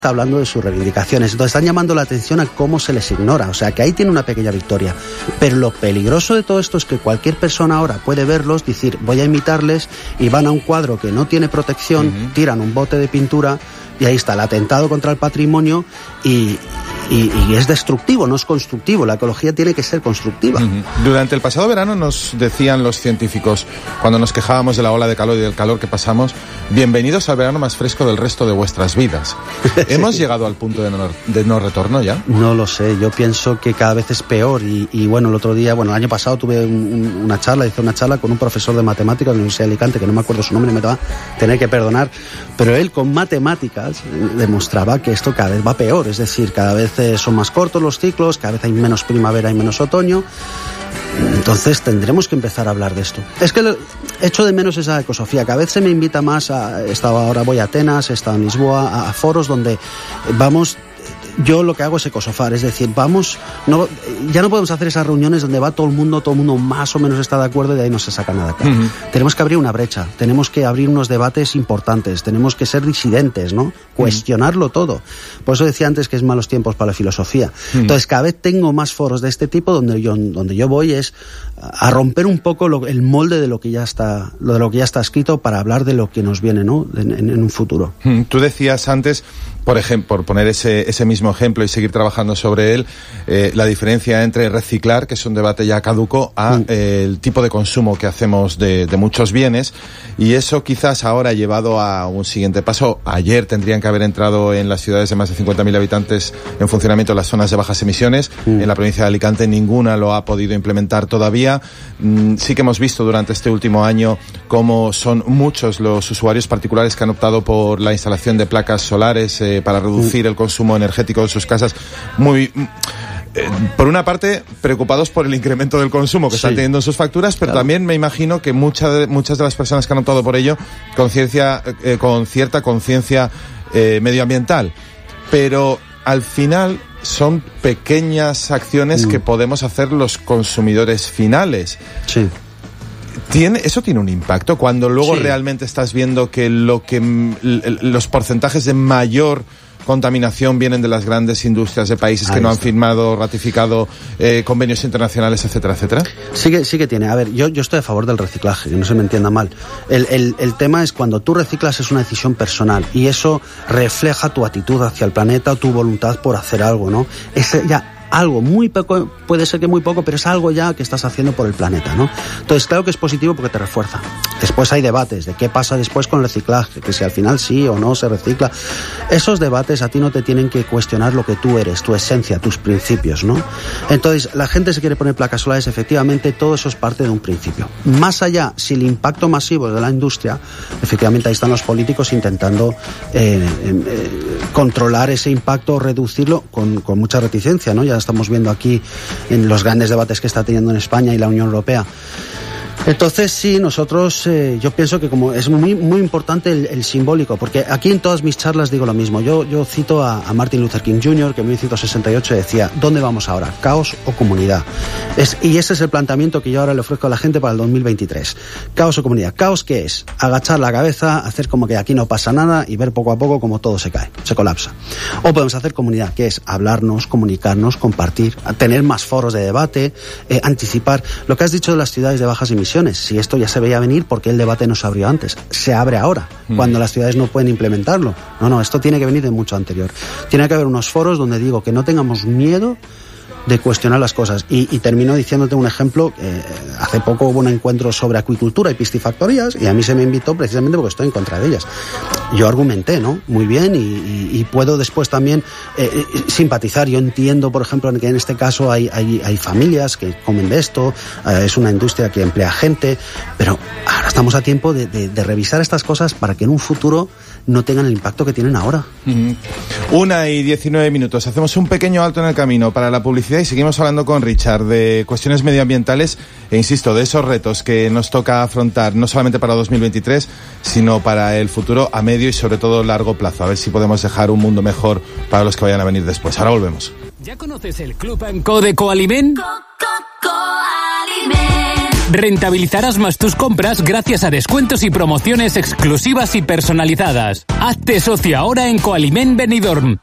hablando de sus reivindicaciones. Entonces están llamando la atención a cómo se les ignora. O sea, que ahí tiene una pequeña victoria. Pero lo peligroso de todo esto es que cualquier persona ahora puede verlos, decir, voy a imitarles, y van a un cuadro que no tiene protección, tiran un bote de pintura, y ahí está el atentado contra el patrimonio, y es destructivo, no es constructivo. La ecología tiene que ser constructiva. Durante el pasado verano nos decían los científicos, cuando nos quejábamos de la ola de calor y del calor que pasamos, bienvenidos al verano más fresco del resto de vuestras vidas. ¿Hemos llegado al punto de no retorno ya? No lo sé, yo pienso que cada vez es peor, y bueno, el otro día, el año pasado tuve hice una charla con un profesor de matemáticas de la Universidad de Alicante, que no me acuerdo su nombre, me va a tener que perdonar, pero él con matemáticas demostraba que esto cada vez va peor, es decir, cada vez son más cortos los ciclos, cada vez hay menos primavera y menos otoño. Entonces tendremos que empezar a hablar de esto. Es que echo de menos esa ecosofía. Cada vez se me invita más ahora voy a Atenas, he estado en Lisboa, a foros donde vamos. Yo lo que hago es ecosofar, es decir, ya no podemos hacer esas reuniones donde va todo el mundo más o menos está de acuerdo y de ahí no se saca nada claro. Tenemos que abrir una brecha, tenemos que abrir unos debates importantes, tenemos que ser disidentes, ¿no? Cuestionarlo todo. Por eso decía antes que es malos tiempos para la filosofía. Entonces cada vez tengo más foros de este tipo donde yo voy es a romper un poco el molde de lo que ya está escrito para hablar de lo que nos viene, ¿no? En un futuro. Tú decías antes, por ejemplo, por poner ese mismo ejemplo y seguir trabajando sobre él, la diferencia entre reciclar, que es un debate ya caduco, a el tipo de consumo que hacemos de muchos bienes, y eso quizás ahora ha llevado a un siguiente paso. Ayer tendrían que haber entrado en las ciudades de más de 50.000 habitantes en funcionamiento las zonas de bajas emisiones. En la provincia de Alicante ninguna lo ha podido implementar todavía. Sí que hemos visto durante este último año cómo son muchos los usuarios particulares que han optado por la instalación de placas solares para reducir el consumo energético de sus casas, por una parte preocupados por el incremento del consumo que están teniendo en sus facturas, pero también me imagino que muchas de las personas que han optado por ello con cierta conciencia medioambiental, pero al final son pequeñas acciones que podemos hacer los consumidores finales. Sí. ¿Eso tiene un impacto cuando luego realmente estás viendo que los porcentajes de mayor contaminación vienen de las grandes industrias de países que no han firmado, ratificado convenios internacionales, etcétera, etcétera? Sí que tiene. A ver, yo estoy a favor del reciclaje, que no se me entienda mal. El tema es cuando tú reciclas es una decisión personal y eso refleja tu actitud hacia el planeta o tu voluntad por hacer algo, ¿no? Es ya algo muy poco, puede ser que muy poco, pero es algo ya que estás haciendo por el planeta, ¿no? Entonces, claro que es positivo porque te refuerza. Después hay debates de qué pasa después con el reciclaje, que si al final sí o no se recicla. Esos debates a ti no te tienen que cuestionar lo que tú eres, tu esencia, tus principios, ¿no? Entonces, la gente se quiere poner placas solares, efectivamente, todo eso es parte de un principio. Más allá, si el impacto masivo es de la industria, efectivamente ahí están los políticos intentando controlar ese impacto, reducirlo con mucha reticencia, ¿no? Ya estamos viendo aquí en los grandes debates que está teniendo en España y la Unión Europea. Entonces sí, nosotros, yo pienso que como es muy importante el simbólico, porque aquí en todas mis charlas digo lo mismo. Yo cito a Martin Luther King Jr., que en 1968 decía, ¿dónde vamos ahora? ¿Caos o comunidad? Y ese es el planteamiento que yo ahora le ofrezco a la gente para el 2023. ¿Caos o comunidad? ¿Caos qué es? Agachar la cabeza, hacer como que aquí no pasa nada y ver poco a poco cómo todo se cae, se colapsa. O podemos hacer comunidad, que es hablarnos, comunicarnos, compartir, tener más foros de debate, anticipar. Lo que has dicho de las ciudades de bajas emisiones, si esto ya se veía venir, ¿por qué el debate no se abrió antes? Se abre ahora, cuando las ciudades no pueden implementarlo. No, esto tiene que venir de mucho anterior. Tiene que haber unos foros donde digo que no tengamos miedo de cuestionar las cosas. Y termino diciéndote un ejemplo. Hace poco hubo un encuentro sobre acuicultura y piscifactorías y a mí se me invitó precisamente porque estoy en contra de ellas. Yo argumenté, ¿no? Muy bien y puedo después también simpatizar. Yo entiendo, por ejemplo, que en este caso hay familias que comen de esto, es una industria que emplea gente, pero ahora estamos a tiempo de revisar estas cosas para que en un futuro no tengan el impacto que tienen ahora. 1:19. Hacemos un pequeño alto en el camino para la publicidad y seguimos hablando con Richard de cuestiones medioambientales e, insisto, de esos retos que nos toca afrontar no solamente para 2023, sino para el futuro a medio y sobre todo largo plazo. A ver si podemos dejar un mundo mejor para los que vayan a venir después. Ahora volvemos. ¿Ya conoces el Club & Co de Coaliment? Coaliment. Rentabilizarás más tus compras gracias a descuentos y promociones exclusivas y personalizadas. Hazte socio ahora en Coaliment Benidorm.